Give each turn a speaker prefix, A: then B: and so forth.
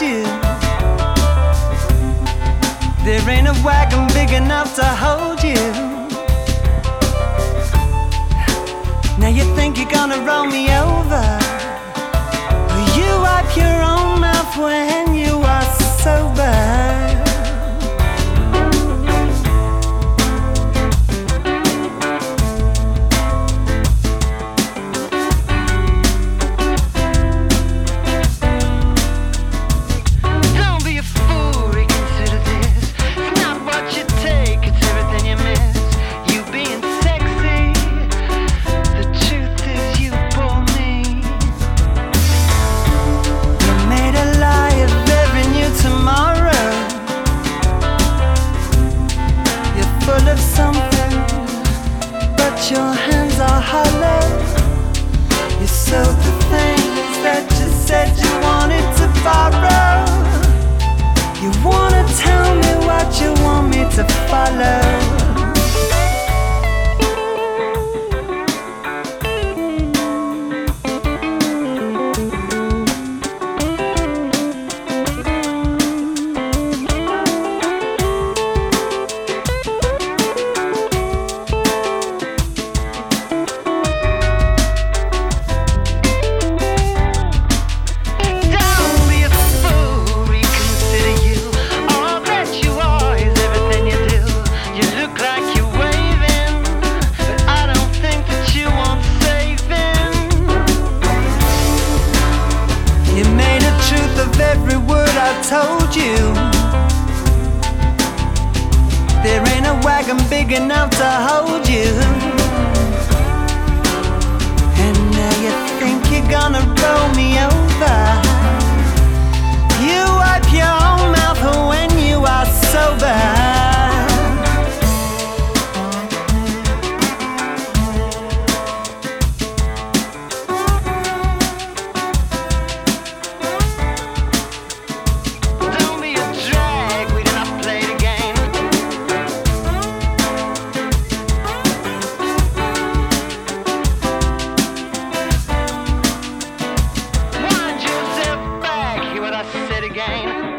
A: you. There ain't a wagon big enough to hold you. Now you think you're gonna roll me over. You wipe your own mouth when you are sober. Full of something, but your hands are hollow. You sold the things that you said you wanted to borrow. You wanna tell me what you want me to follow. Every word I told you. There ain't a wagon big enough to hold you. And now you think you're gonna roll me over. You wipe your own mouth when you are sober.
B: Again.